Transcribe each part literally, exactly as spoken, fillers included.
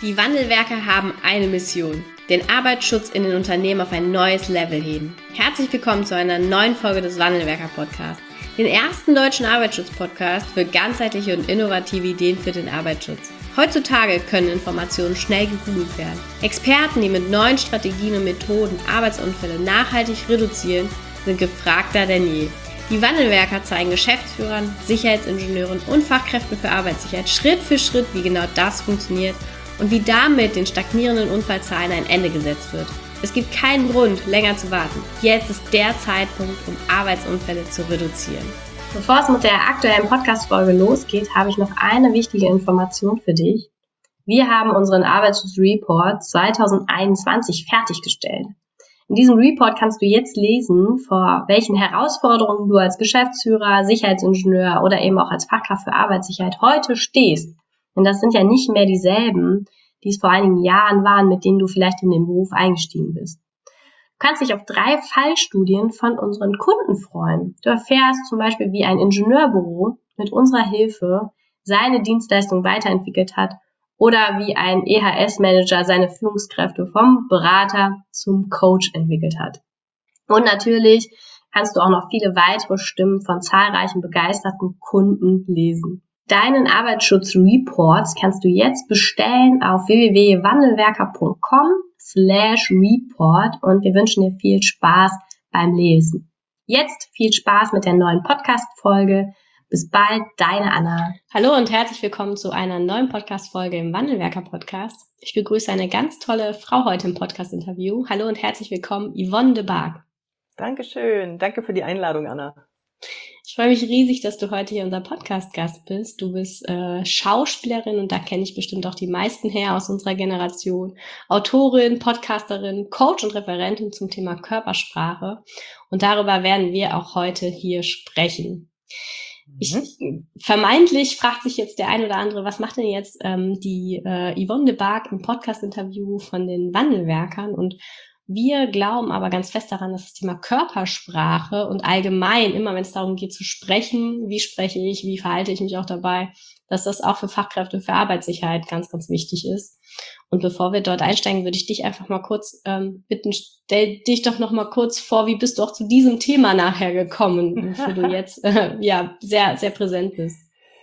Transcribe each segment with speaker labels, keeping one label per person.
Speaker 1: Die Wandelwerker haben eine Mission: den Arbeitsschutz in den Unternehmen auf ein neues Level heben. Herzlich willkommen zu einer neuen Folge des Wandelwerker-Podcasts, den ersten deutschen Arbeitsschutz-Podcast für ganzheitliche und innovative Ideen für den Arbeitsschutz. Heutzutage können Informationen schnell gegoogelt werden. Experten, die mit neuen Strategien und Methoden Arbeitsunfälle nachhaltig reduzieren, sind gefragter denn je. Die Wandelwerker zeigen Geschäftsführern, Sicherheitsingenieuren und Fachkräften für Arbeitssicherheit Schritt für Schritt, wie genau das funktioniert und wie damit den stagnierenden Unfallzahlen ein Ende gesetzt wird. Es gibt keinen Grund, länger zu warten. Jetzt ist der Zeitpunkt, um Arbeitsunfälle zu reduzieren.
Speaker 2: Bevor es mit der aktuellen Podcast-Folge losgeht, habe ich noch eine wichtige Information für dich. Wir haben unseren Arbeitsschutzreport zwanzig einundzwanzig fertiggestellt. In diesem Report kannst du jetzt lesen, vor welchen Herausforderungen du als Geschäftsführer, Sicherheitsingenieur oder eben auch als Fachkraft für Arbeitssicherheit heute stehst. Denn das sind ja nicht mehr dieselben, die es vor einigen Jahren waren, mit denen du vielleicht in den Beruf eingestiegen bist. Du kannst dich auf drei Fallstudien von unseren Kunden freuen. Du erfährst zum Beispiel, wie ein Ingenieurbüro mit unserer Hilfe seine Dienstleistung weiterentwickelt hat oder wie ein E H S-Manager seine Führungskräfte vom Berater zum Coach entwickelt hat. Und natürlich kannst du auch noch viele weitere Stimmen von zahlreichen begeisterten Kunden lesen. Deinen Arbeitsschutzreports kannst du jetzt bestellen auf w w w punkt wandelwerker punkt com slash report und wir wünschen dir viel Spaß beim Lesen. Jetzt viel Spaß mit der neuen Podcast-Folge. Bis bald, deine Anna.
Speaker 1: Hallo und herzlich willkommen zu einer neuen Podcast-Folge im Wandelwerker-Podcast. Ich begrüße eine ganz tolle Frau heute im Podcast-Interview. Hallo und herzlich willkommen, Yvonne de Barg.
Speaker 3: Dankeschön. Danke für die Einladung, Anna.
Speaker 1: Ich freue mich riesig, dass du heute hier unser Podcast-Gast bist. Du bist äh, Schauspielerin und da kenne ich bestimmt auch die meisten her aus unserer Generation. Autorin, Podcasterin, Coach und Referentin zum Thema Körpersprache. Und darüber werden wir auch heute hier sprechen. Ich, vermeintlich fragt sich jetzt der ein oder andere, was macht denn jetzt ähm, die äh, Yvonne de Barg im Podcast-Interview von den Wandelwerkern? Und wir glauben aber ganz fest daran, dass das Thema Körpersprache und allgemein, immer wenn es darum geht zu sprechen, wie spreche ich, wie verhalte ich mich auch dabei, dass das auch für Fachkräfte für Arbeitssicherheit ganz, ganz wichtig ist. Und bevor wir dort einsteigen, würde ich dich einfach mal kurz ähm, bitten, stell dich doch noch mal kurz vor, wie bist du auch zu diesem Thema nachher gekommen, wofür du jetzt äh, ja sehr, sehr präsent bist.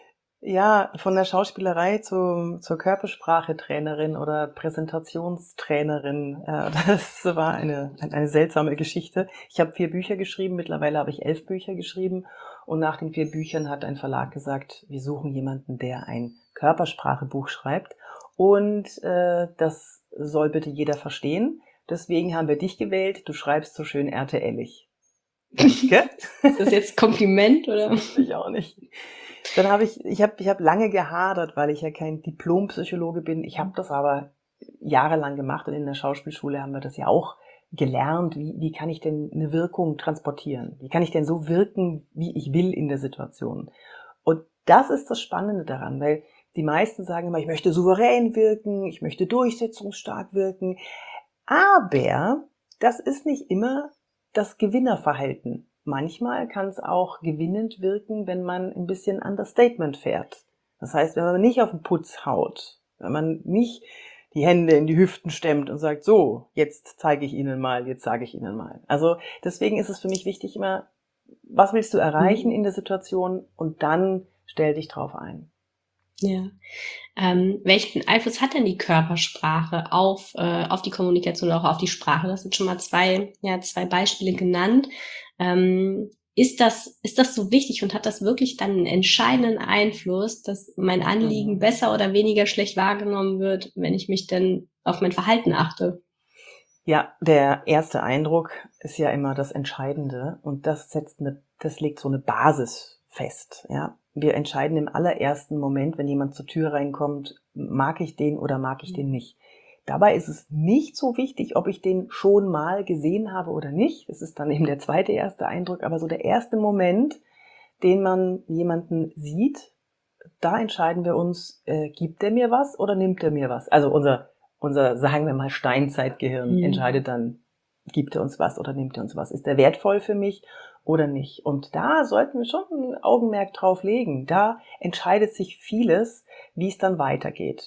Speaker 3: Ja, von der Schauspielerei zu, zur Körpersprache-Trainerin oder Präsentationstrainerin. Äh, das war eine, eine seltsame Geschichte. Ich habe vier Bücher geschrieben, mittlerweile habe ich elf Bücher geschrieben. Und nach den vier Büchern hat ein Verlag gesagt, wir suchen jemanden, der ein Körpersprache-Buch schreibt. Und äh, das soll bitte jeder verstehen. Deswegen haben wir dich gewählt. Du schreibst so schön R T L-ig.
Speaker 1: Danke. Ist das jetzt Kompliment, oder?
Speaker 3: Das weiß ich auch nicht. Dann habe ich, ich habe ich hab lange gehadert, weil ich ja kein Diplompsychologe bin. Ich habe das aber jahrelang gemacht und in der Schauspielschule haben wir das ja auch gelernt. Wie, wie kann ich denn eine Wirkung transportieren? Wie kann ich denn so wirken, wie ich will in der Situation? Und das ist das Spannende daran, weil die meisten sagen immer, ich möchte souverän wirken, ich möchte durchsetzungsstark wirken. Aber das ist nicht immer das Gewinnerverhalten. Manchmal kann es auch gewinnend wirken, wenn man ein bisschen Understatement fährt. Das heißt, wenn man nicht auf den Putz haut, wenn man nicht die Hände in die Hüften stemmt und sagt, so, jetzt zeige ich Ihnen mal, jetzt sage ich Ihnen mal. Also deswegen ist es für mich wichtig immer, was willst du erreichen in der Situation und dann stell dich drauf ein.
Speaker 1: Ja. Ähm, welchen Einfluss hat denn die Körpersprache auf, äh, auf die Kommunikation oder auch auf die Sprache? Das sind schon mal zwei, ja, zwei Beispiele genannt. Ähm, ist das, ist das so wichtig und hat das wirklich dann einen entscheidenden Einfluss, dass mein Anliegen
Speaker 3: Mhm.
Speaker 1: besser oder weniger schlecht wahrgenommen wird, wenn ich mich denn auf mein Verhalten achte?
Speaker 3: Ja, der erste Eindruck ist ja immer das Entscheidende und das setzt eine, das legt so eine Basis fest, ja. Wir entscheiden im allerersten Moment, wenn jemand zur Tür reinkommt, mag ich den oder mag ich den nicht. Dabei ist es nicht so wichtig, ob ich den schon mal gesehen habe oder nicht. Das ist dann eben der zweite erste Eindruck, aber so der erste Moment, den man jemanden sieht, da entscheiden wir uns, äh, gibt er mir was oder nimmt er mir was? Also unser, unser, sagen wir mal, Steinzeitgehirn mhm. entscheidet dann, gibt er uns was oder nimmt er uns was? Ist er wertvoll für mich oder nicht? Und da sollten wir schon ein Augenmerk drauf legen. Da entscheidet sich vieles, wie es dann weitergeht.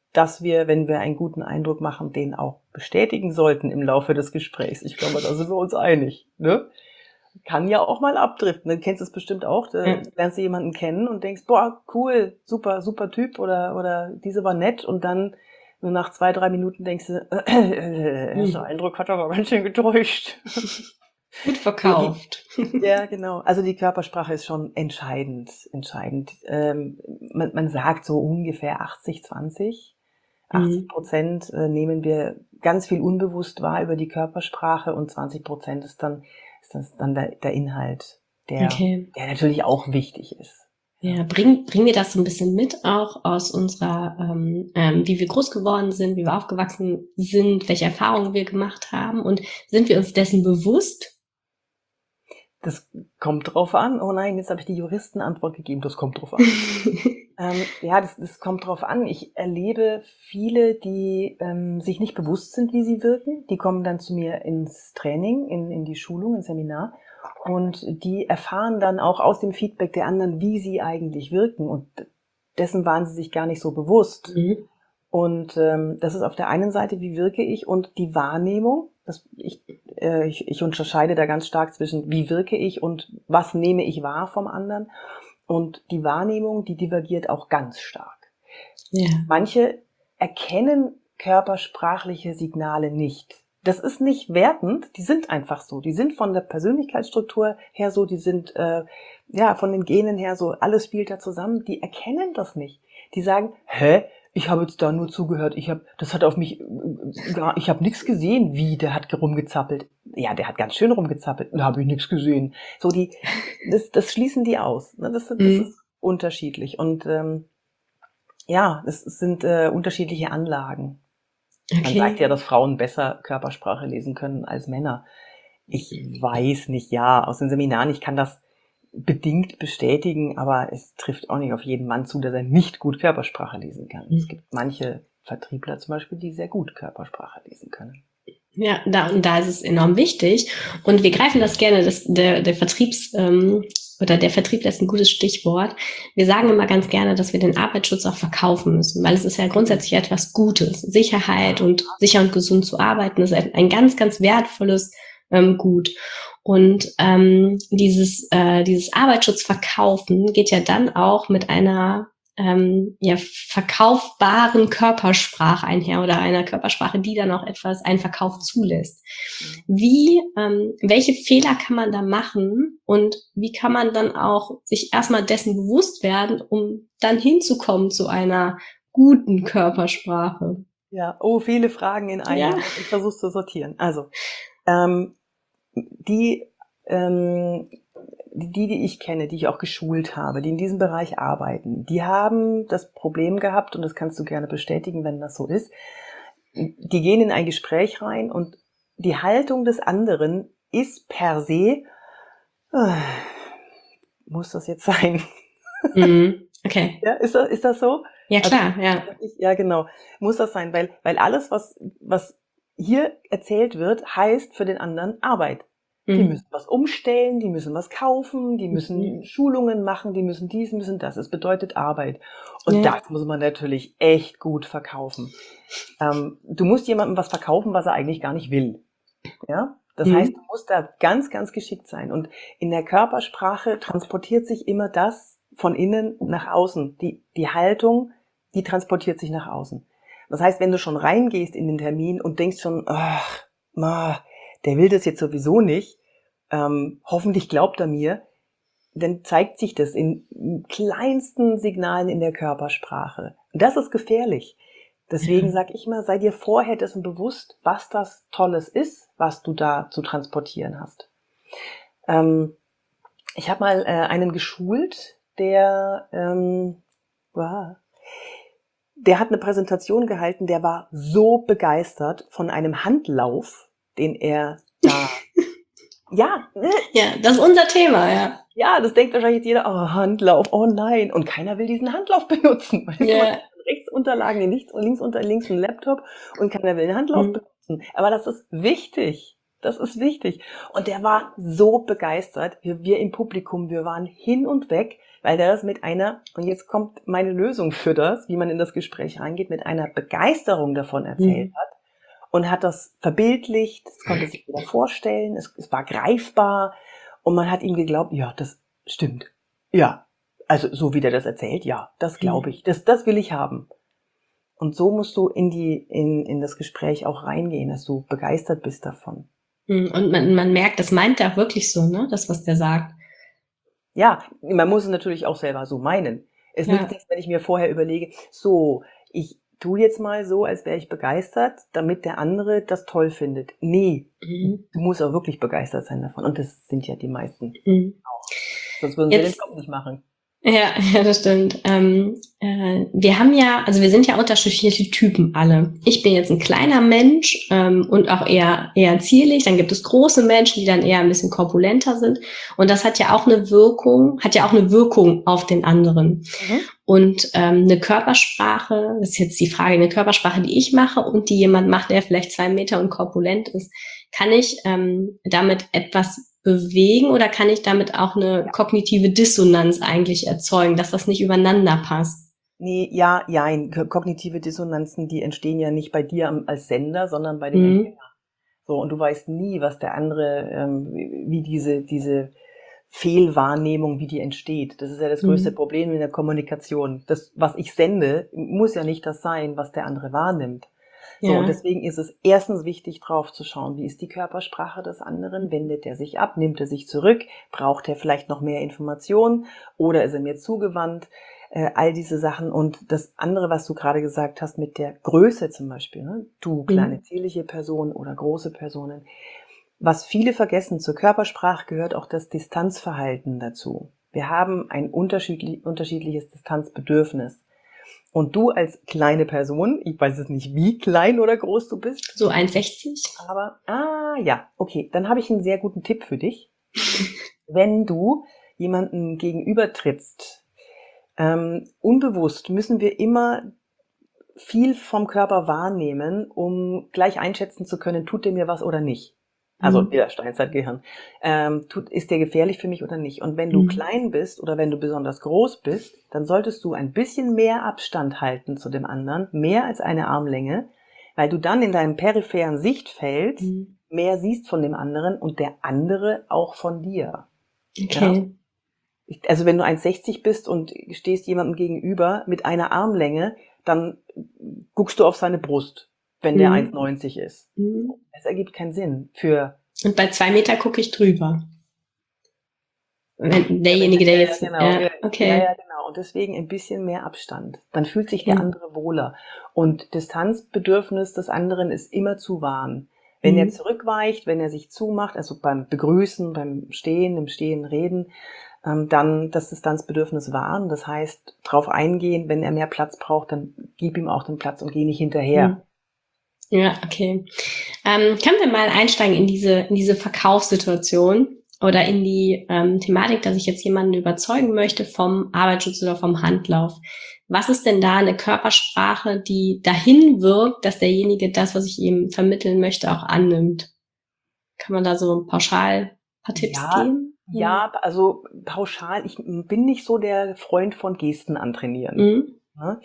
Speaker 3: dass wir, wenn wir einen guten Eindruck machen, den auch bestätigen sollten im Laufe des Gesprächs. Ich glaube, da sind wir uns einig, ne? Kann ja auch mal abdriften. Du kennst es bestimmt auch. Da
Speaker 1: Ja.
Speaker 3: lernst du jemanden kennen und denkst, boah, cool, super, super Typ oder, oder diese war nett. Und dann nur nach zwei, drei Minuten denkst du, äh, äh, der erste Eindruck hat aber ganz schön getäuscht.
Speaker 1: Gut verkauft.
Speaker 3: Ja, genau. Also die Körpersprache ist schon entscheidend, entscheidend. Ähm, man, man sagt so ungefähr achtzig zwanzig. achtzig Prozent äh, nehmen wir ganz viel unbewusst wahr über die Körpersprache und zwanzig Prozent ist dann, ist das dann der, der Inhalt, der,
Speaker 1: Okay.
Speaker 3: der natürlich auch wichtig ist.
Speaker 1: Ja, bring, bring mir das so ein bisschen mit, auch aus unserer, ähm, ähm, wie wir groß geworden sind, wie wir aufgewachsen sind, welche Erfahrungen wir gemacht haben und sind wir uns dessen bewusst?
Speaker 3: Das kommt drauf an. Oh nein, jetzt habe ich die Juristenantwort gegeben. Das kommt drauf an. ähm, ja, das, das kommt drauf an. Ich erlebe viele, die ähm, sich nicht bewusst sind, wie sie wirken. Die kommen dann zu mir ins Training, in, in die Schulung, ins Seminar. Und die erfahren dann auch aus dem Feedback der anderen, wie sie eigentlich wirken. Und dessen waren sie sich gar nicht so bewusst.
Speaker 1: Mhm.
Speaker 3: Und ähm, das ist auf der einen Seite, wie wirke ich, und die Wahrnehmung. Das, ich, äh, ich, ich unterscheide da ganz stark zwischen, wie wirke ich und was nehme ich wahr vom anderen. Und die Wahrnehmung, die divergiert auch ganz stark.
Speaker 1: Ja.
Speaker 3: Manche erkennen körpersprachliche Signale nicht. Das ist nicht wertend, die sind einfach so. Die sind von der Persönlichkeitsstruktur her so, die sind äh, ja von den Genen her so, alles spielt da zusammen. Die erkennen das nicht. Die sagen, hä? Ich habe jetzt da nur zugehört, ich habe, das hat auf mich, gar, ich habe nichts gesehen, wie, der hat rumgezappelt. Ja, der hat ganz schön rumgezappelt, da habe ich nichts gesehen. So, die, das, das schließen die aus. Ne? Das, das
Speaker 1: Mhm.
Speaker 3: ist unterschiedlich. Und ähm, ja, es sind äh, unterschiedliche Anlagen. Man
Speaker 1: Okay.
Speaker 3: sagt ja, dass Frauen besser Körpersprache lesen können als Männer. Ich weiß nicht, ja, aus den Seminaren, ich kann das bedingt bestätigen, aber es trifft auch nicht auf jeden Mann zu, dass er nicht gut Körpersprache lesen kann.
Speaker 1: Mhm.
Speaker 3: Es gibt manche Vertriebler zum Beispiel, die sehr gut Körpersprache lesen können.
Speaker 1: Ja, da, und da ist es enorm wichtig. Und wir greifen das gerne, das, der, der Vertriebs, ähm, oder der Vertrieb ist ein gutes Stichwort. Wir sagen immer ganz gerne, dass wir den Arbeitsschutz auch verkaufen müssen, weil es ist ja grundsätzlich etwas Gutes. Sicherheit und sicher und gesund zu arbeiten ist ein ganz, ganz wertvolles ähm, Gut. Und ähm, dieses, äh, dieses Arbeitsschutzverkaufen geht ja dann auch mit einer ähm, ja, verkaufbaren Körpersprache einher oder einer Körpersprache, die dann auch etwas, einen Verkauf zulässt. Wie, ähm, welche Fehler kann man da machen und wie kann man dann auch sich erstmal dessen bewusst werden, um dann hinzukommen zu einer guten Körpersprache?
Speaker 3: Ja, oh, viele Fragen in einer.
Speaker 1: Ja.
Speaker 3: Ich versuche zu sortieren. Also, ähm, die, ähm, die, die ich kenne, die ich auch geschult habe, die in diesem Bereich arbeiten, die haben das Problem gehabt, und das kannst du gerne bestätigen, wenn das so ist, die gehen in ein Gespräch rein und die Haltung des anderen ist per se, äh, muss das jetzt sein?
Speaker 1: Mhm. Okay.
Speaker 3: Ja, ist das, ist das so?
Speaker 1: Ja, klar,
Speaker 3: Also,
Speaker 1: ja.
Speaker 3: ich, ja, genau. Muss das sein, weil, weil alles, was, was hier erzählt wird, heißt für den anderen Arbeit. Die
Speaker 1: Mhm.
Speaker 3: müssen was umstellen, die müssen was kaufen, die müssen
Speaker 1: Mhm.
Speaker 3: Schulungen machen, die müssen dies, müssen das. Es bedeutet Arbeit. Und
Speaker 1: Ja.
Speaker 3: das muss man natürlich echt gut verkaufen. Ähm, du musst jemandem was verkaufen, was er eigentlich gar nicht will. Ja? Das
Speaker 1: Mhm.
Speaker 3: heißt, du musst da ganz, ganz geschickt sein. Und in der Körpersprache transportiert sich immer das von innen nach außen. Die, die Haltung, die transportiert sich nach außen. Das heißt, wenn du schon reingehst in den Termin und denkst schon, ach, ma, der will das jetzt sowieso nicht, ähm, hoffentlich glaubt er mir, dann zeigt sich das in kleinsten Signalen in der Körpersprache. Und das ist gefährlich. Deswegen
Speaker 1: Ja.
Speaker 3: sage ich mal, sei dir vorher dessen bewusst, was das Tolles ist, was du da zu transportieren hast. Ähm, ich habe mal äh, einen geschult, der, ähm, wow, der hat eine Präsentation gehalten, der war so begeistert von einem Handlauf, den er da, ja, ne,
Speaker 1: Ja, das ist unser Thema, ja.
Speaker 3: ja, das denkt wahrscheinlich jetzt jeder, oh, Handlauf, oh nein. Und keiner will diesen Handlauf benutzen. Weißt du, man
Speaker 1: Ja.
Speaker 3: hat rechts Unterlagen, links, links unter links einen Laptop und keiner will den Handlauf
Speaker 1: Mhm.
Speaker 3: benutzen. Aber das ist wichtig. Das ist wichtig. Und der war so begeistert. Wir, wir im Publikum, wir waren hin und weg. weil der das mit einer, und jetzt kommt meine Lösung für das, wie man in das Gespräch reingeht, mit einer Begeisterung davon erzählt
Speaker 2: Mhm.
Speaker 3: hat und hat das verbildlicht, das konnte sich wieder vorstellen, es, es war greifbar und man hat ihm geglaubt, ja, das stimmt. Ja, also so wie der das erzählt, ja, das glaube ich, das, das will ich haben. Und so musst du in die, in, in das Gespräch auch reingehen, dass du begeistert bist davon.
Speaker 1: Und man, man merkt, das meint er auch wirklich so, ne? Das, was der sagt.
Speaker 3: Ja, man muss es natürlich auch selber so meinen. Es
Speaker 1: Ja.
Speaker 3: nützt nichts, wenn ich mir vorher überlege, so, ich tue jetzt mal so, als wäre ich begeistert, damit der andere das toll findet. Nee,
Speaker 1: Mhm.
Speaker 3: du musst auch wirklich begeistert sein davon. Und das sind ja die meisten
Speaker 1: Mhm.
Speaker 3: auch. Sonst würden sie den
Speaker 1: Jetzt,
Speaker 3: Job nicht machen.
Speaker 1: ja, ja, das stimmt. Ähm, äh, wir haben ja, also wir sind ja unterschiedliche Typen alle. Ich bin jetzt ein kleiner Mensch ähm, und auch eher eher zierlich. Dann gibt es große Menschen, die dann eher ein bisschen korpulenter sind. Und das hat ja auch eine Wirkung, hat ja auch eine Wirkung auf den anderen.
Speaker 3: Mhm.
Speaker 1: Und ähm, eine Körpersprache, das ist jetzt die Frage, eine Körpersprache, die ich mache und die jemand macht, der vielleicht zwei Meter und korpulent ist, kann ich ähm, damit etwas bewegen oder kann ich damit auch eine kognitive Dissonanz eigentlich erzeugen, dass das nicht übereinander passt?
Speaker 3: Nee, ja, jein. Ko- Kognitive Dissonanzen, die entstehen ja nicht bei dir am- als Sender, sondern bei dem
Speaker 1: Mhm.
Speaker 3: Empfänger. So, und du weißt nie, was der andere, ähm, wie wie diese, diese Fehlwahrnehmung, wie die entsteht. Das ist ja das größte
Speaker 1: Mhm.
Speaker 3: Problem in der Kommunikation. Das, was ich sende, muss ja nicht das sein, was der andere wahrnimmt. So, und
Speaker 1: Ja.
Speaker 3: deswegen ist es erstens wichtig, drauf zu schauen, wie ist die Körpersprache des anderen? Wendet er sich ab? Nimmt er sich zurück? Braucht er vielleicht noch mehr Informationen? Oder ist er mir zugewandt? Äh, all diese Sachen. Und das andere, was du gerade gesagt hast, mit der Größe zum Beispiel, ne? Du, kleine
Speaker 1: Mhm.
Speaker 3: zierliche Person oder große Personen. Was viele vergessen, zur Körpersprache gehört auch das Distanzverhalten dazu. Wir haben ein unterschiedlich, unterschiedliches Distanzbedürfnis. Und du als kleine Person, ich weiß es nicht, wie klein oder groß du bist,
Speaker 1: So eins sechzig?
Speaker 3: aber, ah ja, okay, dann habe ich einen sehr guten Tipp für dich. Wenn du jemanden gegenüber trittst, ähm, unbewusst müssen wir immer viel vom Körper wahrnehmen, um gleich einschätzen zu können, tut der mir was oder nicht. Also
Speaker 1: Mhm.
Speaker 3: wieder Steinzeitgehirn. Ähm, tut, ist der gefährlich für mich oder nicht? Und wenn du
Speaker 1: Mhm.
Speaker 3: klein bist oder wenn du besonders groß bist, dann solltest du ein bisschen mehr Abstand halten zu dem anderen, mehr als eine Armlänge, weil du dann in deinem peripheren Sichtfeld
Speaker 1: Mhm.
Speaker 3: mehr siehst von dem anderen und der andere auch von dir. Ja?
Speaker 1: Okay.
Speaker 3: Ich- Also wenn du eins sechzig bist und stehst jemandem gegenüber mit einer Armlänge, dann guckst du auf seine Brust, wenn der
Speaker 1: Mhm.
Speaker 3: eins neunzig ist.
Speaker 1: Mhm.
Speaker 3: Es ergibt keinen Sinn für
Speaker 1: Und bei zwei Meter gucke ich drüber. Wenn
Speaker 3: Ja, wenn
Speaker 1: derjenige, der
Speaker 3: der, ja,
Speaker 1: jetzt,
Speaker 3: genau,
Speaker 1: ja,
Speaker 3: ja, ja,
Speaker 1: okay.
Speaker 3: ja, genau. Und deswegen ein bisschen mehr Abstand. Dann fühlt sich der
Speaker 1: Okay.
Speaker 3: andere wohler. Und Distanzbedürfnis des anderen ist immer zu wahren. Wenn er
Speaker 1: Mhm.
Speaker 3: zurückweicht, wenn er sich zumacht, also beim Begrüßen, beim Stehen, im Stehen reden, ähm, dann das Distanzbedürfnis wahren. Das heißt, drauf eingehen, wenn er mehr Platz braucht, dann gib ihm auch den Platz und geh nicht hinterher.
Speaker 1: Mhm. Ja, okay. Ähm, können wir mal einsteigen in diese, in diese Verkaufssituation oder in die ähm, Thematik, dass ich jetzt jemanden überzeugen möchte vom Arbeitsschutz oder vom Handlauf. Was ist denn da eine Körpersprache, die dahin wirkt, dass derjenige das, was ich ihm vermitteln möchte, auch annimmt? Kann man da so pauschal ein paar Tipps
Speaker 3: Ja,
Speaker 1: geben?
Speaker 3: ja, also pauschal, ich bin nicht so der Freund von Gesten antrainieren.
Speaker 1: Mhm.
Speaker 3: Ne?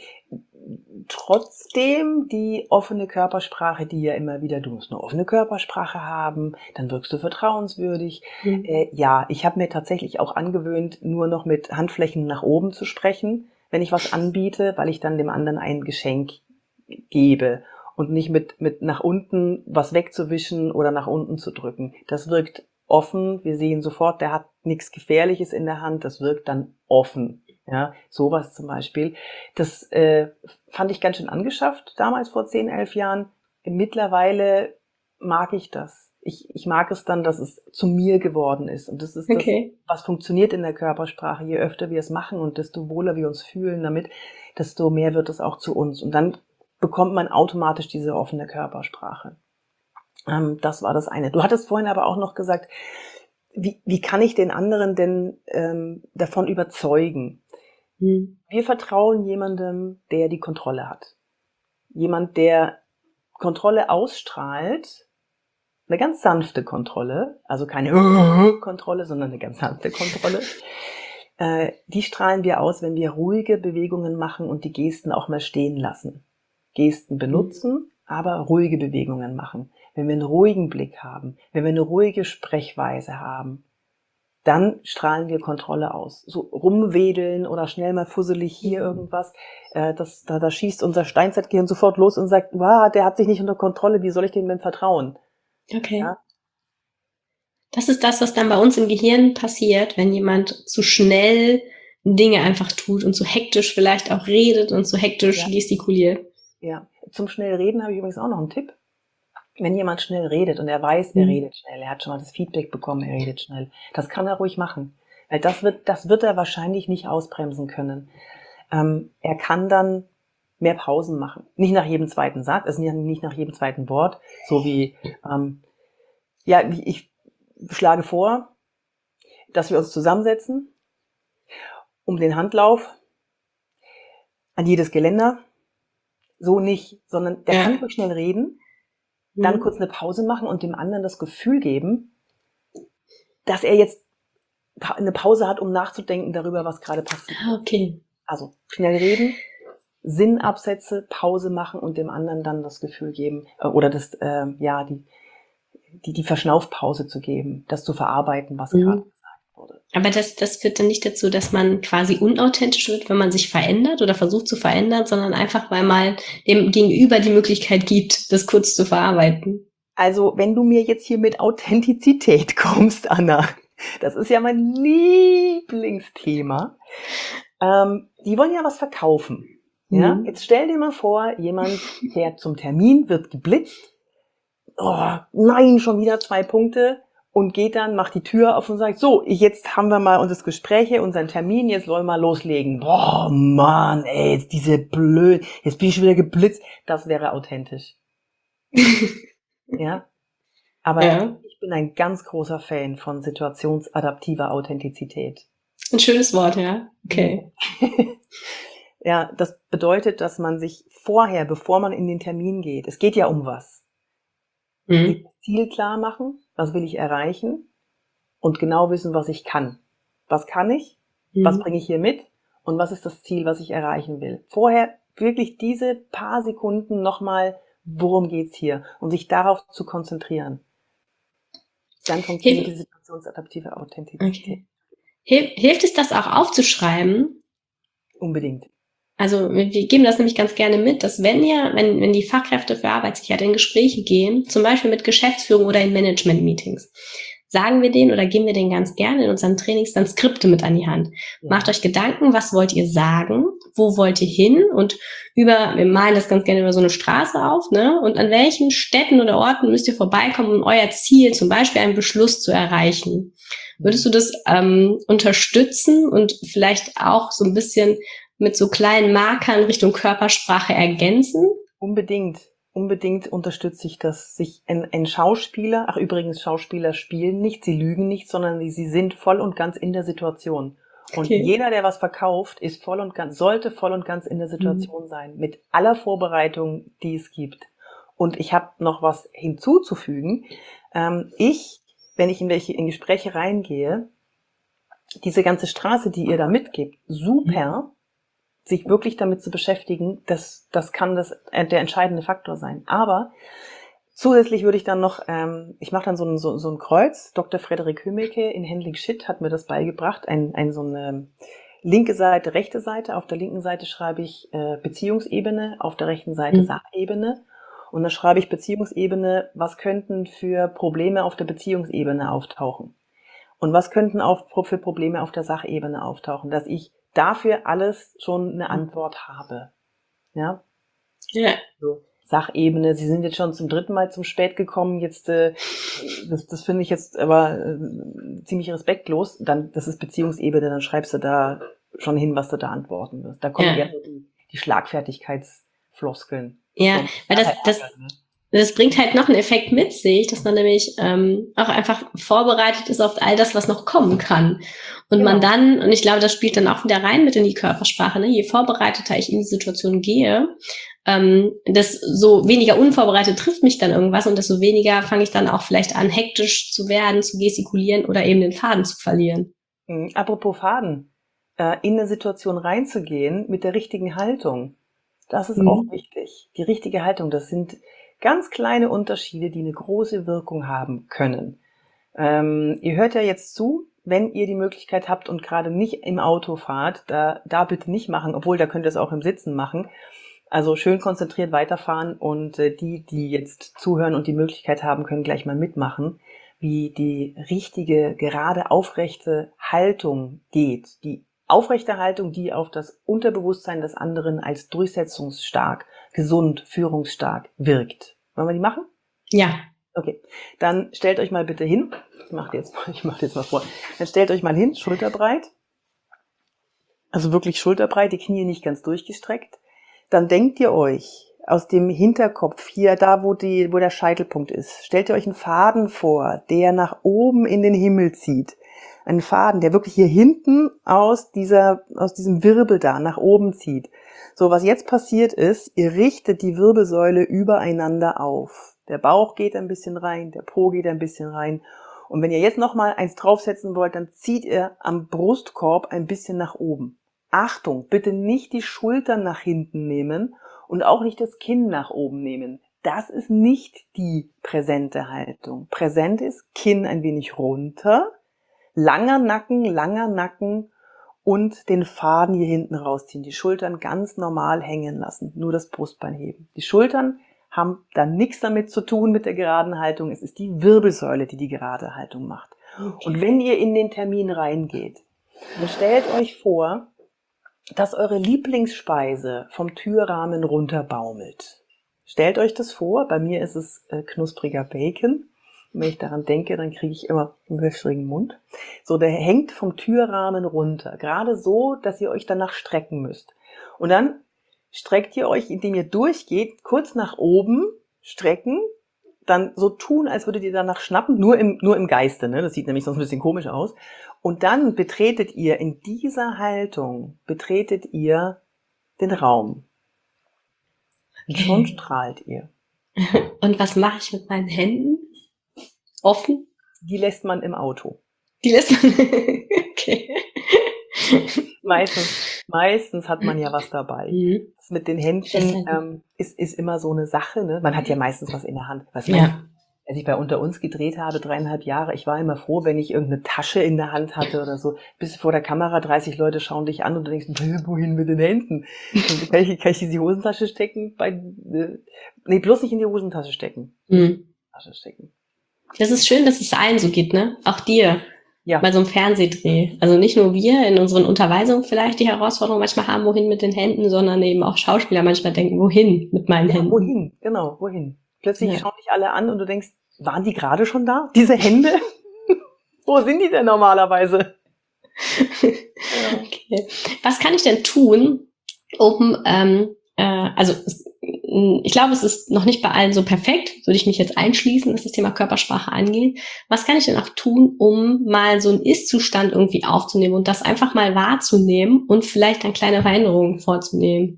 Speaker 3: Trotzdem die offene Körpersprache, die ja immer wieder, du musst eine offene Körpersprache haben, dann wirkst du vertrauenswürdig.
Speaker 1: Mhm.
Speaker 3: Äh, ja, ich habe mir tatsächlich auch angewöhnt, nur noch mit Handflächen nach oben zu sprechen, wenn ich was anbiete, weil ich dann dem anderen ein Geschenk gebe und nicht mit, mit nach unten was wegzuwischen oder nach unten zu drücken. Das wirkt offen. Wir sehen sofort, der hat nichts Gefährliches in der Hand. Das wirkt dann offen. Ja, sowas zum Beispiel. Das äh, fand ich ganz schön angeschafft, damals vor zehn, elf Jahren. Mittlerweile mag ich das. Ich, ich mag es dann, dass es zu mir geworden ist. Und das ist das,
Speaker 1: Okay.
Speaker 3: was funktioniert in der Körpersprache. Je öfter wir es machen und desto wohler wir uns fühlen damit, desto mehr wird es auch zu uns. Und dann bekommt man automatisch diese offene Körpersprache. Ähm, das war das eine. Du hattest vorhin aber auch noch gesagt, wie, wie kann ich den anderen denn ähm, davon überzeugen?
Speaker 1: Mhm.
Speaker 3: Wir vertrauen jemandem, der die Kontrolle hat. Jemand, der Kontrolle ausstrahlt, eine ganz sanfte Kontrolle, also keine Kontrolle, sondern eine ganz sanfte Kontrolle, äh, die strahlen wir aus, wenn wir ruhige Bewegungen machen und die Gesten auch mal stehen lassen. Gesten benutzen, aber ruhige Bewegungen machen. Wenn wir einen ruhigen Blick haben, wenn wir eine ruhige Sprechweise haben, dann strahlen wir Kontrolle aus. So rumwedeln oder schnell mal fusselig hier irgendwas, äh, das, da, da schießt unser Steinzeitgehirn sofort los und sagt, wow, der hat sich nicht unter Kontrolle, wie soll ich dem denn vertrauen?
Speaker 1: Okay.
Speaker 3: Ja?
Speaker 1: Das ist das, was dann bei uns im Gehirn passiert, wenn jemand zu schnell Dinge einfach tut und zu hektisch vielleicht auch redet und zu hektisch
Speaker 3: Ja.
Speaker 1: gestikuliert.
Speaker 3: Ja, zum schnell reden habe ich übrigens auch noch einen Tipp. Wenn jemand schnell redet und er weiß, er
Speaker 1: Mhm.
Speaker 3: redet schnell, er hat schon mal das Feedback bekommen, er redet schnell, das kann er ruhig machen. Weil das wird, das wird er wahrscheinlich nicht ausbremsen können. Ähm, er kann dann mehr Pausen machen. Nicht nach jedem zweiten Satz, also nicht nach jedem zweiten Wort, so wie, ähm, ja, ich schlage vor, dass wir uns zusammensetzen, um den Handlauf an jedes Geländer, so nicht, sondern der
Speaker 1: Ja.
Speaker 3: kann ruhig schnell reden, dann
Speaker 1: Mhm.
Speaker 3: kurz eine Pause machen und dem anderen das Gefühl geben, dass er jetzt pa- eine Pause hat, um nachzudenken darüber, was gerade passiert.
Speaker 1: Ah, okay.
Speaker 3: Also schnell reden, Sinnabsätze, Pause machen und dem anderen dann das Gefühl geben, äh, oder das, äh, ja, die, die, die Verschnaufpause zu geben, das zu verarbeiten, was
Speaker 1: Mhm.
Speaker 3: gerade gesagt wurde.
Speaker 1: Aber das, das führt dann nicht dazu, dass man quasi unauthentisch wird, wenn man sich verändert oder versucht zu verändern, sondern einfach, weil man dem Gegenüber die Möglichkeit gibt, das kurz zu verarbeiten.
Speaker 3: Also, wenn du mir jetzt hier mit Authentizität kommst, Anna, das ist ja mein Lieblingsthema. Ähm, die wollen ja was verkaufen. Ja?
Speaker 1: Mhm.
Speaker 3: Jetzt stell dir mal vor, jemand fährt zum Termin, wird geblitzt. Oh, nein, schon wieder zwei Punkte. Und geht dann, macht die Tür auf und sagt, so, jetzt haben wir mal unser Gespräch hier, unseren Termin, jetzt wollen wir mal loslegen. Boah, Mann, ey, jetzt diese blöd, jetzt bin ich schon wieder geblitzt. Das wäre authentisch. Ja? Aber
Speaker 1: Ja.
Speaker 3: ich bin ein ganz großer Fan von situationsadaptiver Authentizität.
Speaker 1: Ein schönes Wort, ja. Okay.
Speaker 3: Ja, das bedeutet, dass man sich vorher, bevor man in den Termin geht, es geht ja um was,
Speaker 1: Mhm.
Speaker 3: das Ziel klar machen, was will ich erreichen und genau wissen, was ich kann. Was kann ich? Was
Speaker 1: Mhm.
Speaker 3: bringe ich hier mit? Und was ist das Ziel, was ich erreichen will? Vorher wirklich diese paar Sekunden nochmal, worum geht's hier? Und sich darauf zu konzentrieren. Dann funktioniert
Speaker 1: Hilf-
Speaker 3: die situationsadaptive Authentizität.
Speaker 1: Okay. Hil- Hilft es, das auch aufzuschreiben?
Speaker 3: Unbedingt.
Speaker 1: Also wir wir geben das nämlich ganz gerne mit, dass wenn ihr, wenn, wenn die Fachkräfte für Arbeitssicherheit in Gespräche gehen, zum Beispiel mit Geschäftsführung oder in Management-Meetings, sagen wir denen oder geben wir denen ganz gerne in unseren Trainings dann Skripte mit an die Hand.
Speaker 3: Ja.
Speaker 1: Macht euch Gedanken, was wollt ihr sagen, wo wollt ihr hin und über, wir malen das ganz gerne über so eine Straße auf, ne? Und an welchen Städten oder Orten müsst ihr vorbeikommen, um euer Ziel, zum Beispiel einen Beschluss zu erreichen. Würdest du das ähm, unterstützen und vielleicht auch so ein bisschen mit so kleinen Markern Richtung Körpersprache ergänzen?
Speaker 3: Unbedingt, unbedingt unterstütze ich das. Sich ein, ein Schauspieler, ach übrigens, Schauspieler spielen nicht, sie lügen nicht, sondern sie, sie sind voll und ganz in der Situation. Und
Speaker 1: Okay.
Speaker 3: jeder, der was verkauft, ist voll und ganz, sollte voll und ganz in der Situation sein, mit aller Vorbereitung, die es gibt. Und ich habe noch was hinzuzufügen. Ähm, ich, wenn ich in welche in Gespräche reingehe, diese ganze Straße, die ihr da mitgebt, super, sich wirklich damit zu beschäftigen, das, das kann das, äh, der entscheidende Faktor sein. Aber zusätzlich würde ich dann noch, ähm, ich mache dann so ein, so, so ein Kreuz. Doktor Frederik Hümmeke in Handling Shit hat mir das beigebracht. Ein, ein so eine linke Seite, rechte Seite. Auf der linken Seite schreibe ich äh, Beziehungsebene, auf der rechten Seite
Speaker 1: Mhm.
Speaker 3: Sachebene. Und dann schreibe ich Beziehungsebene, was könnten für Probleme auf der Beziehungsebene auftauchen? Und was könnten auch für Probleme auf der Sachebene auftauchen? Dass ich dafür alles schon eine Antwort habe. Ja,
Speaker 1: Ja.
Speaker 3: so Sachebene. Sie sind jetzt schon zum dritten Mal zum Spät gekommen. Jetzt, äh, das, das finde ich jetzt aber äh, ziemlich respektlos. Dann, das ist Beziehungsebene. Dann schreibst du da schon hin, was du da antworten wirst. Da kommen
Speaker 1: Ja.
Speaker 3: eher so die, die Schlagfertigkeitsfloskeln.
Speaker 1: Ja,
Speaker 3: So,
Speaker 1: weil das, das,
Speaker 3: ne?
Speaker 1: das bringt halt noch einen Effekt mit sich, dass man nämlich ähm, auch einfach vorbereitet ist auf all das, was noch kommen kann. Und man
Speaker 3: Genau.
Speaker 1: dann, und ich glaube, das spielt dann auch wieder rein mit in die Körpersprache, ne? Je vorbereiteter ich in die Situation gehe, ähm, desto weniger unvorbereitet trifft mich dann irgendwas und desto weniger fange ich dann auch vielleicht an, hektisch zu werden, zu gestikulieren oder eben den Faden zu verlieren.
Speaker 3: Mhm. Apropos Faden. äh, in eine Situation reinzugehen mit der richtigen Haltung. Das ist
Speaker 1: Mhm.
Speaker 3: auch wichtig. Die richtige Haltung, das sind ganz kleine Unterschiede, die eine große Wirkung haben können. Ähm, ihr hört ja jetzt zu, wenn ihr die Möglichkeit habt und gerade nicht im Auto fahrt, da, da bitte nicht machen, obwohl da könnt ihr es auch im Sitzen machen. Also schön konzentriert weiterfahren und äh, die, die jetzt zuhören und die Möglichkeit haben, können gleich mal mitmachen, wie die richtige, gerade aufrechte Haltung geht. Die aufrechte Haltung, die auf das Unterbewusstsein des anderen als durchsetzungsstark, gesund, führungsstark wirkt. Wollen wir die machen?
Speaker 1: Ja.
Speaker 3: Okay, dann stellt euch mal bitte hin. Ich mache jetzt mal, ich mache jetzt mal vor. Dann stellt euch mal hin, schulterbreit. Also wirklich schulterbreit, die Knie nicht ganz durchgestreckt. Dann denkt ihr euch aus dem Hinterkopf, hier da, wo die, wo der Scheitelpunkt ist, stellt ihr euch einen Faden vor, der nach oben in den Himmel zieht. Einen Faden, der wirklich hier hinten aus dieser, aus diesem Wirbel da nach oben zieht. So, was jetzt passiert ist, ihr richtet die Wirbelsäule übereinander auf. Der Bauch geht ein bisschen rein, der Po geht ein bisschen rein. Und wenn ihr jetzt nochmal eins draufsetzen wollt, dann zieht ihr am Brustkorb ein bisschen nach oben. Achtung, bitte nicht die Schultern nach hinten nehmen und auch nicht das Kinn nach oben nehmen. Das ist nicht die präsente Haltung. Präsent ist Kinn ein wenig runter, langer Nacken, langer Nacken und den Faden hier hinten rausziehen. Die Schultern ganz normal hängen lassen, nur das Brustbein heben. Die Schultern haben dann nichts damit zu tun mit der geraden Haltung. Es ist die Wirbelsäule, die die gerade Haltung macht.
Speaker 1: Okay.
Speaker 3: Und wenn ihr in den Termin reingeht, dann stellt euch vor, dass eure Lieblingsspeise vom Türrahmen runterbaumelt. Stellt euch das vor, bei mir ist es äh, knuspriger Bacon. Und wenn ich daran denke, dann kriege ich immer einen wässrigen Mund. So, der hängt vom Türrahmen runter, gerade so, dass ihr euch danach strecken müsst. Und dann streckt ihr euch, indem ihr durchgeht, kurz nach oben strecken, dann so tun, als würdet ihr danach schnappen, nur im, nur im Geiste, ne? Das sieht nämlich sonst ein bisschen komisch aus. Und dann betretet ihr in dieser Haltung, betretet ihr den Raum. Und schon
Speaker 1: Okay.
Speaker 3: strahlt ihr.
Speaker 1: Und was mache ich mit meinen Händen? Offen?
Speaker 3: Die lässt man im Auto.
Speaker 1: Die lässt man. Okay.
Speaker 3: Meistens, meistens hat man ja was dabei.
Speaker 1: Mhm.
Speaker 3: Das mit den Händen ähm, ist, ist immer so eine Sache, ne? Man hat ja meistens was in der Hand. Was
Speaker 1: Ja.
Speaker 3: man, als ich bei Unter uns gedreht habe, dreieinhalb Jahre, ich war immer froh, wenn ich irgendeine Tasche in der Hand hatte oder so. Bis vor der Kamera, dreißig Leute schauen dich an und du denkst, wohin mit den Händen? Und kann ich, kann ich in die Hosentasche stecken? Bei, äh, nee, bloß nicht in die Hosentasche stecken.
Speaker 1: Mhm.
Speaker 3: Tasche stecken.
Speaker 1: Das ist schön, dass es allen so geht, ne? Auch dir.
Speaker 3: Ja.
Speaker 1: Bei so einem Fernsehdreh. Also nicht nur wir in unseren Unterweisungen vielleicht die Herausforderung manchmal haben, wohin mit den Händen, sondern eben auch Schauspieler manchmal denken, wohin mit meinen
Speaker 3: Ja,
Speaker 1: Händen.
Speaker 3: wohin? Genau, wohin? Plötzlich
Speaker 1: Ja.
Speaker 3: schauen dich alle an und du denkst, waren die gerade schon da? Diese Hände? Wo sind die denn normalerweise? Ja.
Speaker 1: Okay. Was kann ich denn tun, um, ähm, äh, also es, ich glaube, es ist noch nicht bei allen so perfekt, würde ich mich jetzt einschließen, was das Thema Körpersprache angeht. Was kann ich denn auch tun, um mal so einen Ist-Zustand irgendwie aufzunehmen und das einfach mal wahrzunehmen und vielleicht dann kleine Veränderungen vorzunehmen?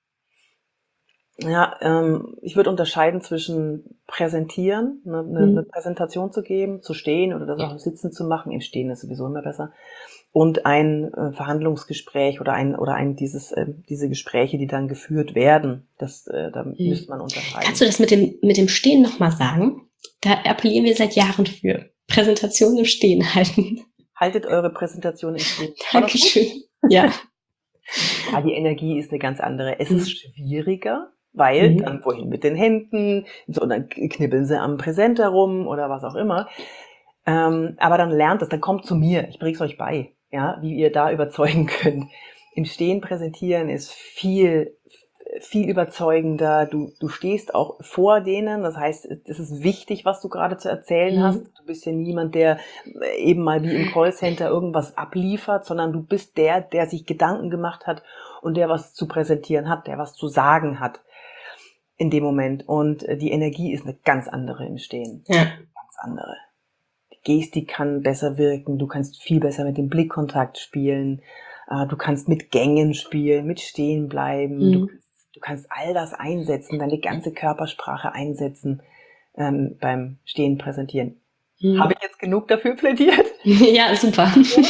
Speaker 3: Ja, ähm, ich würde unterscheiden zwischen präsentieren, ne, eine,
Speaker 1: Mhm.
Speaker 3: eine Präsentation zu geben, zu stehen oder das auch im Sitzen zu machen. Im Stehen ist sowieso immer besser. Und ein äh, Verhandlungsgespräch oder ein oder ein dieses äh, diese Gespräche, die dann geführt werden, das äh, da
Speaker 1: Mhm.
Speaker 3: müsste man unterscheiden.
Speaker 1: Kannst du das mit dem, mit dem Stehen nochmal sagen? Da appellieren wir seit Jahren für. Präsentation im Stehen halten.
Speaker 3: Haltet eure Präsentation im Stehen. War das gut?
Speaker 1: Dankeschön. Ja.
Speaker 3: Ja, die Energie ist eine ganz andere. Es
Speaker 1: Mhm.
Speaker 3: ist schwieriger, weil
Speaker 1: Mhm.
Speaker 3: dann wohin mit den Händen, so, dann knibbeln sie am Präsenter rum oder was auch immer. Ähm, aber dann lernt es, dann kommt zu mir, ich bring's euch bei, ja, wie ihr da überzeugen könnt. Im Stehen präsentieren ist viel, viel überzeugender. Du, du stehst auch vor denen, das heißt, es ist wichtig, was du gerade zu erzählen
Speaker 1: Mhm.
Speaker 3: hast. Du bist ja niemand, der eben mal wie im Callcenter irgendwas abliefert, sondern du bist der, der sich Gedanken gemacht hat und der was zu präsentieren hat, der was zu sagen hat in dem Moment. Und die Energie ist eine ganz andere im Stehen.
Speaker 1: Ja.
Speaker 3: Ganz andere. Die Gestik kann besser wirken, du kannst viel besser mit dem Blickkontakt spielen, äh, du kannst mit Gängen spielen, mit Stehen bleiben,
Speaker 1: Mhm.
Speaker 3: du, du kannst all das einsetzen, deine ganze Körpersprache einsetzen ähm, beim Stehen präsentieren.
Speaker 1: Mhm.
Speaker 3: Habe ich jetzt genug dafür plädiert?
Speaker 1: Ja, super.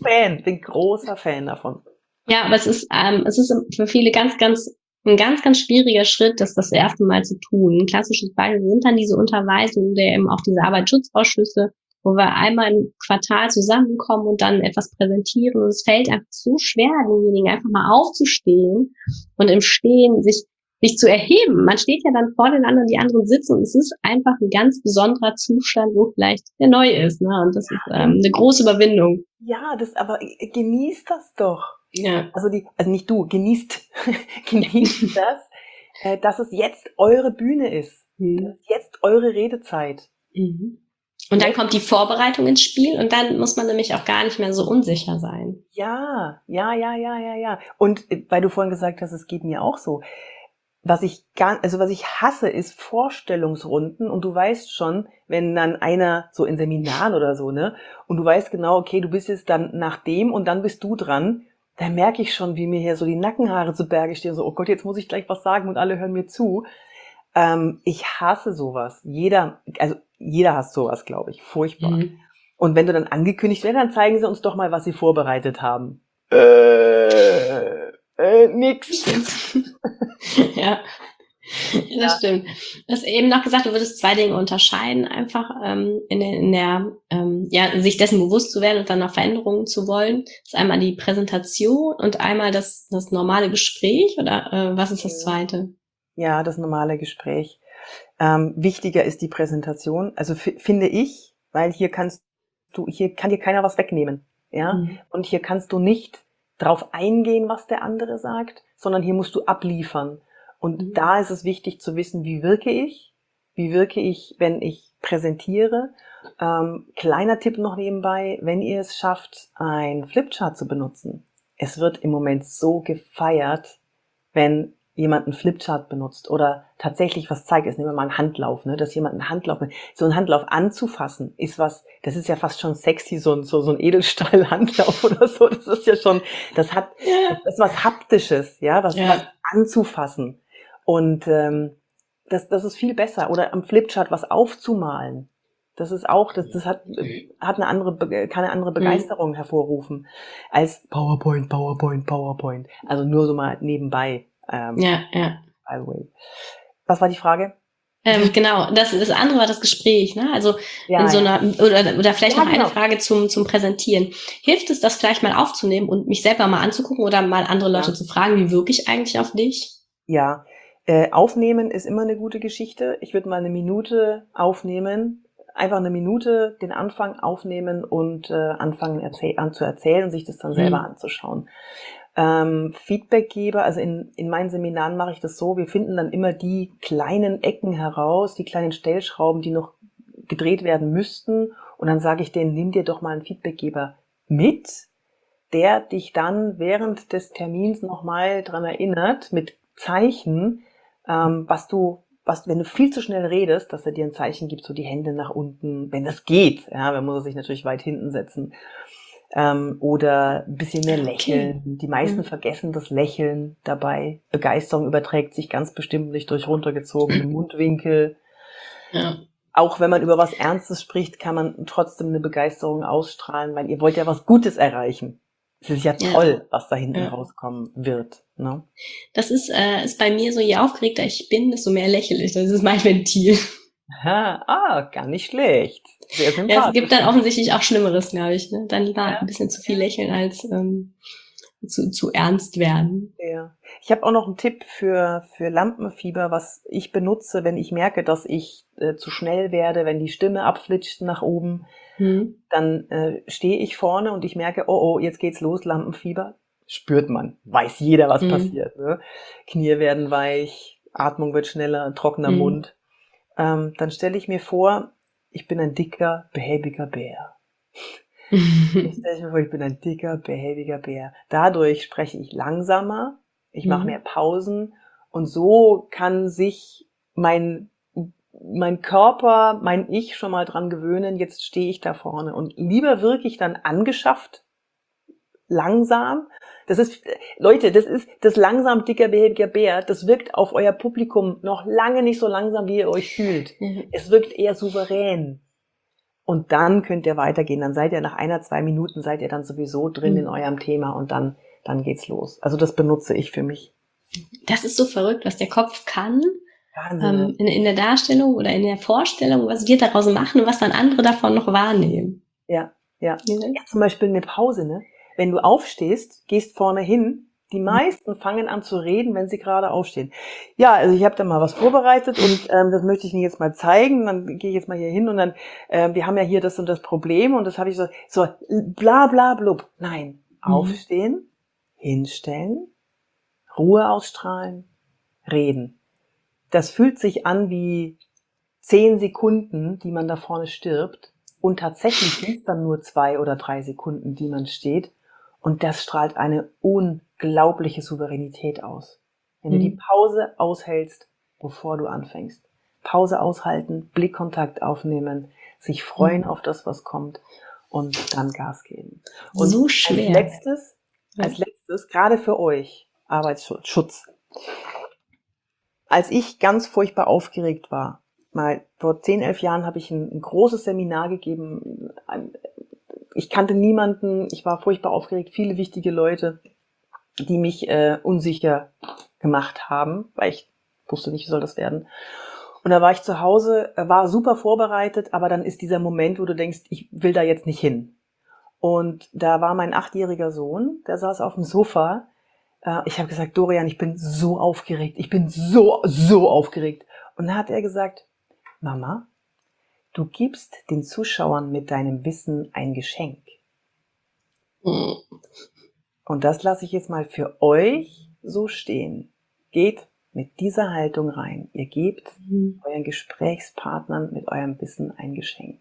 Speaker 3: Fan, bin großer Fan davon.
Speaker 1: Ja, aber es ist, ähm, es ist für viele ganz, ganz, ein ganz, ganz schwieriger Schritt, das das erste Mal zu tun. Ein klassisches Beispiel sind dann diese Unterweisungen, der eben auch diese Arbeitsschutzausschüsse, wo wir einmal im Quartal zusammenkommen und dann etwas präsentieren. Und es fällt einfach so schwer, denjenigen einfach mal aufzustehen und im Stehen sich sich zu erheben. Man steht ja dann vor den anderen, die anderen sitzen und es ist einfach ein ganz besonderer Zustand, wo vielleicht der neu ist, ne? Und das ist ähm, eine große Überwindung.
Speaker 3: Ja, das, aber genießt das doch.
Speaker 1: Ja.
Speaker 3: Also die, also nicht du, genießt, genießt das, äh, dass es jetzt eure Bühne ist.
Speaker 1: Mhm.
Speaker 3: Das ist jetzt eure Redezeit.
Speaker 1: Mhm. Und dann kommt die Vorbereitung ins Spiel und dann muss man nämlich auch gar nicht mehr so unsicher sein.
Speaker 3: Ja, ja, ja, ja, ja, ja. Und äh, weil du vorhin gesagt hast, es geht mir auch so. Was ich gar, also was ich hasse, ist Vorstellungsrunden und du weißt schon, wenn dann einer so in Seminaren oder so, ne, und du weißt genau, okay, du bist jetzt dann nach dem und dann bist du dran, da merke ich schon, wie mir hier so die Nackenhaare zu Berge stehen, so, oh Gott, jetzt muss ich gleich was sagen und alle hören mir zu. Ähm, ich hasse sowas. Jeder, also jeder hasst sowas, glaube ich, furchtbar. Mhm. Und wenn du dann angekündigt wirst, dann zeigen sie uns doch mal, was sie vorbereitet haben. Äh, äh, nix.
Speaker 1: Ja, das ja. Stimmt. Du hast eben noch gesagt, du würdest zwei Dinge unterscheiden, einfach ähm, in der, in der ähm, ja, sich dessen bewusst zu werden und dann noch Veränderungen zu wollen. Das ist einmal die Präsentation und einmal das, das normale Gespräch, oder äh, was ist das zweite?
Speaker 3: Ja, das normale Gespräch. Ähm, wichtiger ist die Präsentation, also f- finde ich, weil hier kannst du, hier kann dir keiner was wegnehmen, ja, mhm. Und hier kannst du nicht drauf eingehen, was der andere sagt, sondern hier musst du abliefern. Und mhm. da ist es wichtig zu wissen, wie wirke ich, wie wirke ich, wenn ich präsentiere. Ähm, kleiner Tipp noch nebenbei, wenn ihr es schafft, ein Flipchart zu benutzen. Es wird im Moment so gefeiert, wenn jemand einen Flipchart benutzt oder tatsächlich was zeigt. Jetzt nehmen wir mal einen Handlauf, ne, dass jemand einen Handlauf, so einen Handlauf anzufassen, ist was, das ist ja fast schon sexy, so ein, so, so ein Edelstahl-Handlauf oder so, das ist ja schon, das hat, das ist was Haptisches, ja, was, ja. was anzufassen. Und, ähm, das, das ist viel besser. Oder am Flipchart was aufzumalen. Das ist auch, das, das hat, hat eine andere, kann eine andere Begeisterung mhm. hervorrufen als PowerPoint, PowerPoint, PowerPoint. Also nur so mal nebenbei. Ähm,
Speaker 1: ja, ja.
Speaker 3: By the way. Was war die Frage?
Speaker 1: Ähm, genau, das, das andere war das Gespräch, ne? Also
Speaker 3: ja,
Speaker 1: in so
Speaker 3: ja.
Speaker 1: einer, oder, oder vielleicht
Speaker 3: ja,
Speaker 1: noch
Speaker 3: genau.
Speaker 1: eine Frage zum, zum Präsentieren. Hilft es, das vielleicht mal aufzunehmen und mich selber mal anzugucken oder mal andere Leute ja. zu fragen, wie wirke ich eigentlich auf dich?
Speaker 3: Ja, äh, aufnehmen ist immer eine gute Geschichte. Ich würde mal eine Minute aufnehmen, einfach eine Minute den Anfang aufnehmen und äh, anfangen erzähl- an zu erzählen und sich das dann selber mhm. anzuschauen. Ähm, Feedbackgeber, also in, in meinen Seminaren mache ich das so, wir finden dann immer die kleinen Ecken heraus, die kleinen Stellschrauben, die noch gedreht werden müssten, und dann sage ich denen, nimm dir doch mal einen Feedbackgeber mit, der dich dann während des Termins nochmal dran erinnert, mit Zeichen, ähm, was du, was, wenn du viel zu schnell redest, dass er dir ein Zeichen gibt, so die Hände nach unten, wenn das geht, ja, dann muss er sich natürlich weit hinten setzen. Ähm, oder ein bisschen mehr lächeln. Okay. Die meisten mhm. vergessen das Lächeln dabei. Begeisterung überträgt sich ganz bestimmt nicht durch runtergezogene Mundwinkel.
Speaker 1: Ja.
Speaker 3: Auch wenn man über was Ernstes spricht, kann man trotzdem eine Begeisterung ausstrahlen, weil ihr wollt ja was Gutes erreichen. Es ist ja toll, ja. was da hinten ja. rauskommen wird. Ne?
Speaker 1: Das ist, äh, ist bei mir so, je aufgeregter ich bin, desto mehr lächle ich. Das ist mein Ventil.
Speaker 3: Aha, ah, gar nicht schlecht. Sehr sympathisch.
Speaker 1: Ja, es gibt dann offensichtlich auch Schlimmeres, glaube ich. Ne? Dann lieber ja. ein bisschen zu viel lächeln, als ähm, zu, zu ernst werden.
Speaker 3: Ja. Ich habe auch noch einen Tipp für, für Lampenfieber, was ich benutze, wenn ich merke, dass ich äh, zu schnell werde, wenn die Stimme abflitscht nach oben. Hm. Dann äh, stehe ich vorne und ich merke, oh, oh, jetzt geht's los, Lampenfieber. Spürt man, weiß jeder, was hm. passiert. Ne? Knie werden weich, Atmung wird schneller, trockener hm. Mund. Ähm, dann stelle ich mir vor, ich bin ein dicker, behäbiger Bär. Ich stelle mir vor, ich bin ein dicker, behäbiger Bär. Dadurch spreche ich langsamer, ich mache hm. mehr Pausen und so kann sich mein mein Körper, mein Ich schon mal dran gewöhnen, jetzt stehe ich da vorne. Und lieber wirklich dann angeschafft, langsam. Das ist, Leute, das ist das langsam dicker, behäbiger Bär, das wirkt auf euer Publikum noch lange nicht so langsam, wie ihr euch fühlt. Mhm. Es wirkt eher souverän. Und dann könnt ihr weitergehen. Dann seid ihr nach einer, zwei Minuten, seid ihr dann sowieso drin mhm. in eurem Thema und dann, dann geht's los. Also das benutze ich für mich.
Speaker 1: Das ist so verrückt, was der Kopf kann.
Speaker 3: Wahnsinn.
Speaker 1: Ähm, in, in der Darstellung oder in der Vorstellung, was wir daraus machen und was dann andere davon noch wahrnehmen.
Speaker 3: Ja, ja. Ja, zum Beispiel eine Pause, ne? Wenn du aufstehst, gehst vorne hin, die meisten fangen an zu reden, wenn sie gerade aufstehen. Ja, also ich habe da mal was vorbereitet und ähm, das möchte ich Ihnen jetzt mal zeigen. Dann gehe ich jetzt mal hier hin und dann, äh, wir haben ja hier das und das Problem und das habe ich so, so bla bla blub. Nein, mhm. aufstehen, hinstellen, Ruhe ausstrahlen, reden. Das fühlt sich an wie zehn Sekunden, die man da vorne stirbt. Und tatsächlich sind es dann nur zwei oder drei Sekunden, die man steht. Und das strahlt eine unglaubliche Souveränität aus. Wenn mhm. du die Pause aushältst, bevor du anfängst. Pause aushalten, Blickkontakt aufnehmen, sich freuen mhm. auf das, was kommt und dann Gas geben. Und
Speaker 1: so schwer.
Speaker 3: Als letztes, als letztes, gerade für euch, Arbeitsschutz. Als ich ganz furchtbar aufgeregt war, mal vor zehn, elf Jahren habe ich ein, ein großes Seminar gegeben. Ich kannte niemanden, ich war furchtbar aufgeregt, viele wichtige Leute, die mich äh, unsicher gemacht haben, weil ich wusste nicht, wie soll das werden. Und da war ich zu Hause, war super vorbereitet, aber dann ist dieser Moment, wo du denkst, ich will da jetzt nicht hin. Und da war mein achtjähriger Sohn, der saß auf dem Sofa. Ich habe gesagt, Dorian, ich bin so aufgeregt, ich bin so, so aufgeregt. Und dann hat er gesagt, Mama, du gibst den Zuschauern mit deinem Wissen ein Geschenk. Mhm. Und das lasse ich jetzt mal für euch so stehen. Geht mit dieser Haltung rein. Ihr gebt mhm. euren Gesprächspartnern mit eurem Wissen ein Geschenk.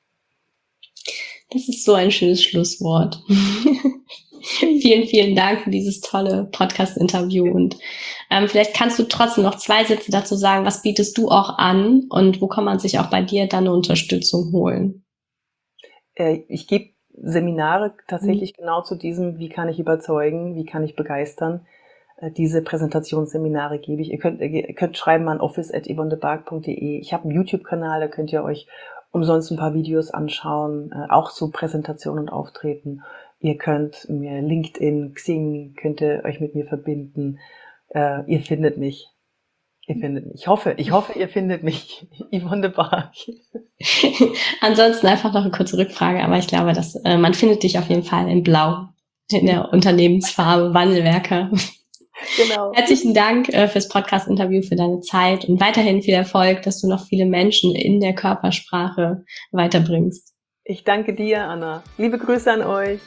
Speaker 1: Das ist so ein schönes Schlusswort. Vielen, vielen Dank für dieses tolle Podcast-Interview und ähm, vielleicht kannst du trotzdem noch zwei Sätze dazu sagen, was bietest du auch an und wo kann man sich auch bei dir dann eine Unterstützung holen?
Speaker 3: Äh, ich gebe Seminare tatsächlich mhm. genau zu diesem, wie kann ich überzeugen, wie kann ich begeistern. Äh, diese Präsentationsseminare gebe ich. Ihr könnt, ihr könnt schreiben an office at yvonne de barg punkt de. Ich habe einen YouTube-Kanal, da könnt ihr euch umsonst ein paar Videos anschauen, äh, auch zu Präsentationen und Auftreten. Ihr könnt mir LinkedIn, Xing, könnt ihr euch mit mir verbinden. Äh, ihr findet mich. Ihr findet mich. Ich hoffe, ich hoffe, ihr findet mich. Yvonne de Barg.
Speaker 1: Ansonsten einfach noch eine kurze Rückfrage, aber ich glaube, dass äh, man findet dich auf jeden Fall in Blau, in der Unternehmensfarbe Wandelwerker. Genau. Herzlichen Dank äh, fürs Podcast-Interview, für deine Zeit und weiterhin viel Erfolg, dass du noch viele Menschen in der Körpersprache weiterbringst.
Speaker 3: Ich danke dir, Anna. Liebe Grüße an euch.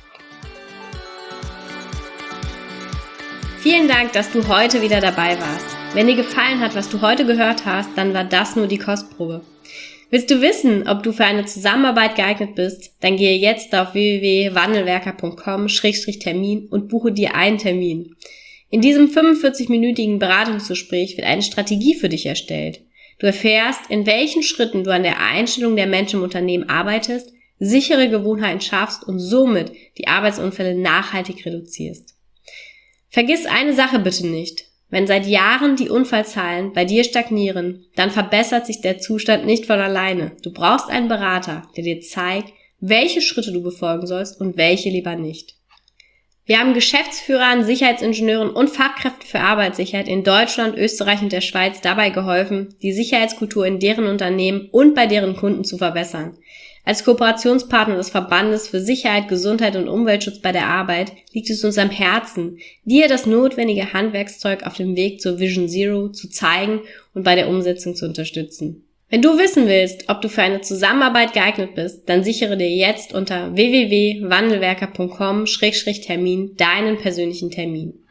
Speaker 2: Vielen Dank, dass du heute wieder dabei warst. Wenn dir gefallen hat, was du heute gehört hast, dann war das nur die Kostprobe. Willst du wissen, ob du für eine Zusammenarbeit geeignet bist? Dann gehe jetzt auf w w w punkt wandelwerker punkt com Schrägstrich Termin und buche dir einen Termin. In diesem fünfundvierzig-minütigen Beratungsgespräch wird eine Strategie für dich erstellt. Du erfährst, in welchen Schritten du an der Einstellung der Menschen im Unternehmen arbeitest, sichere Gewohnheiten schaffst und somit die Arbeitsunfälle nachhaltig reduzierst. Vergiss eine Sache bitte nicht. Wenn seit Jahren die Unfallzahlen bei dir stagnieren, dann verbessert sich der Zustand nicht von alleine. Du brauchst einen Berater, der dir zeigt, welche Schritte du befolgen sollst und welche lieber nicht. Wir haben Geschäftsführern, Sicherheitsingenieuren und Fachkräften für Arbeitssicherheit in Deutschland, Österreich und der Schweiz dabei geholfen, die Sicherheitskultur in deren Unternehmen und bei deren Kunden zu verbessern. Als Kooperationspartner des Verbandes für Sicherheit, Gesundheit und Umweltschutz bei der Arbeit liegt es uns am Herzen, dir das notwendige Handwerkszeug auf dem Weg zur Vision Zero zu zeigen und bei der Umsetzung zu unterstützen. Wenn du wissen willst, ob du für eine Zusammenarbeit geeignet bist, dann sichere dir jetzt unter w w w punkt wandelwerker punkt com Schrägstrich Termin deinen persönlichen Termin.